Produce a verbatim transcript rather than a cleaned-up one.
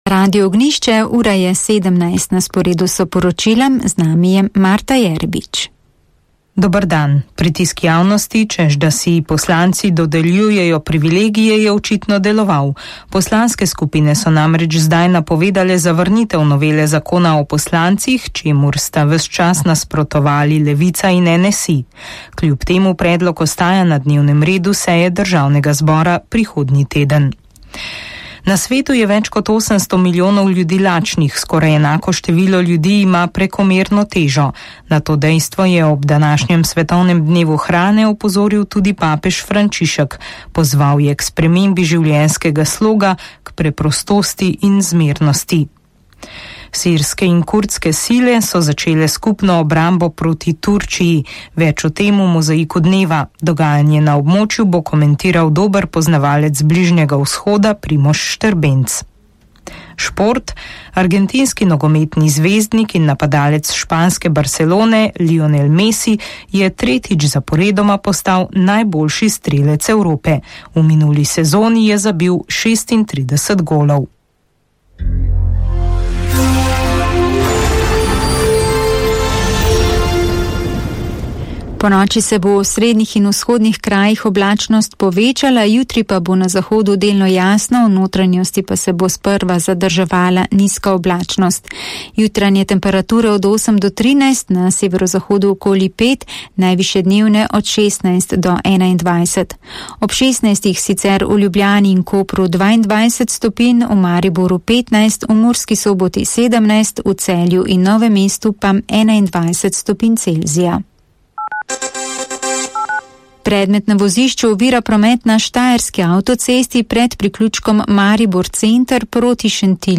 Radio Ognišče, ura je sedemnajst, na sporedu so poročilem, z nami je Marta Jerbič. Dobar dan. Pritisk javnosti, čež da si poslanci dodeljujejo privilegije, je očitno deloval. Poslanske skupine so namreč zdaj napovedale zavrnitev novele zakona o poslancih, čemur sta ves čas nasprotovali Levica in N S I. Kljub temu predlog ostaja na dnevnem redu seje Državnega zbora prihodnji teden. Na svetu je več kot osemsto milijonov ljudi lačnih, skoraj enako število ljudi ima prekomerno težo. Na to dejstvo je ob današnjem svetovnem dnevu hrane opozoril tudi papež Frančišek. Pozval je k spremembi življenjskega sloga, k preprostosti in zmernosti. Sirske in kurdske sile so začele skupno obrambo proti Turčiji. Več o tem v mozaiku dneva. Dogajanje na območju bo komentiral dober poznavalec Bližnjega vzhoda Primož Štrbenc. Šport. Argentinski nogometni zvezdnik in napadalec španske Barcelone Lionel Messi je tretjič zaporedoma postal najboljši strelec Evrope. V minuli sezoni je zabil šestintrideset golov. Ponoči se bo v srednjih in vzhodnih krajih oblačnost povečala, jutri pa bo na zahodu delno jasno, v notranjosti pa se bo sprva zadrževala nizka oblačnost. Jutranje temperature od osem do trinajst, na severozahodu okoli pet, najviše dnevne od šestnajst do enaindvajset. Ob šestnajstih sicer v Ljubljani in Kopru dvaindvajset stopinj, v Mariboru petnajst, v Murski Soboti sedemnajst, v Celju in Novem mestu pa enaindvajset stopinj Celzija. Predmet na vozišču ovira promet na Štajerski avtocesti pred priključkom Maribor Center proti Šentilju.